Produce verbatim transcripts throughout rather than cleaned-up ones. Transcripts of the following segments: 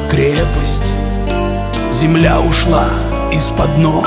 крепость, земля ушла из-под ног.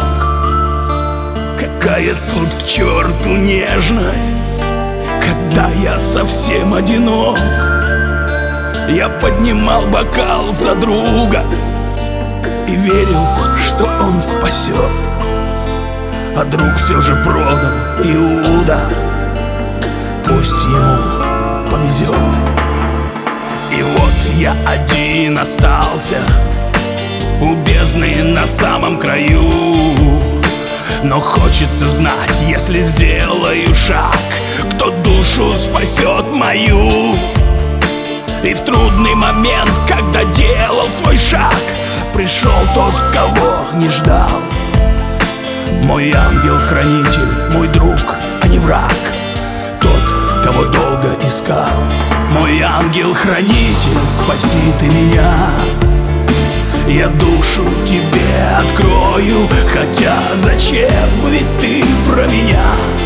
Какая тут к черту нежность, когда я совсем одинок. Я поднимал бокал за друга и верил, что он спасет, а друг все же продал Иуда. Пусть ему повезет. И вот я один остался у бездны на самом краю. Но хочется знать, если сделаю шаг, кто душу спасет мою. И в трудный момент, когда делал свой шаг, пришел тот, кого не ждал. Мой ангел-хранитель, мой друг, а не враг, тот, кого долго искал. Мой ангел-хранитель, спаси ты меня, я душу тебе открою. Хотя зачем, ведь ты про меня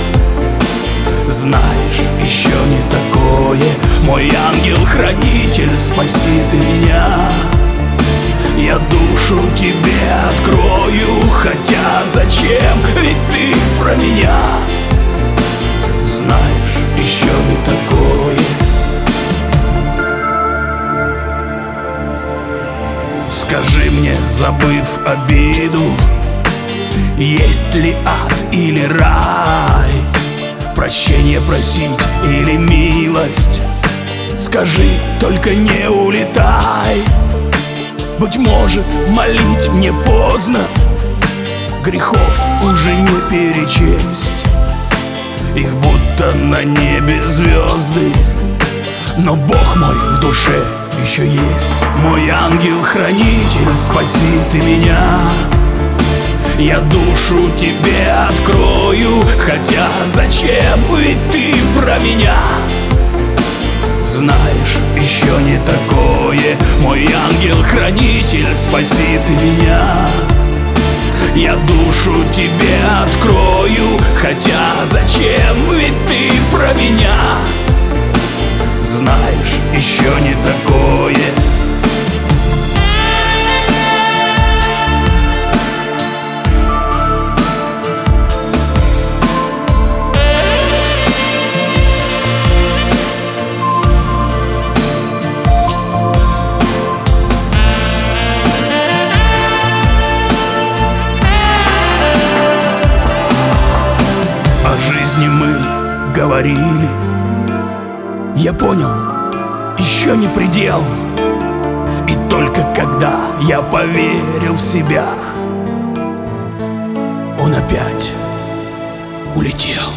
знаешь еще не такое. Мой ангел-хранитель, спаси ты меня, я душу тебе открою. Хотя зачем, ведь ты про меня знаешь еще не такое. Скажи мне, забыв обиду, есть ли ад или рай, прощение просить или милость? Скажи, только не улетай. Быть может, молить мне поздно, грехов уже не перечесть. Их будто на небе звезды, но Бог мой в душе еще есть. Мой ангел-хранитель, спаси ты меня, я душу тебе открою. Хотя зачем, ведь ты про меня знаешь еще не такое. Мой ангел-хранитель, спаси ты меня, я душу тебе открою. Хотя зачем, ведь ты про меня знаешь еще не такое. О жизни мы говорили, я понял, еще не предел. И только когда я поверил в себя, он опять улетел.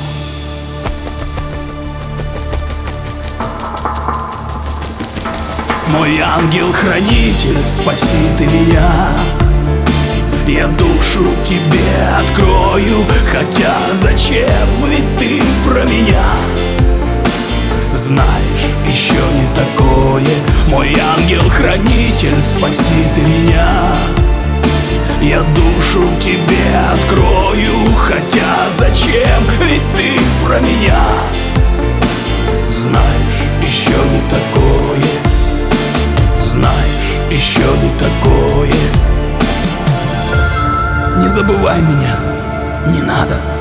Мой ангел-хранитель, спаси ты меня, я душу тебе открою. Хотя зачем, ведь ты про меня знаешь еще не такое. Мой ангел-хранитель, спаси ты меня, я душу тебе открою. Хотя зачем, ведь ты про меня знаешь еще не такое. Знаешь еще не такое. Не забывай меня, не надо.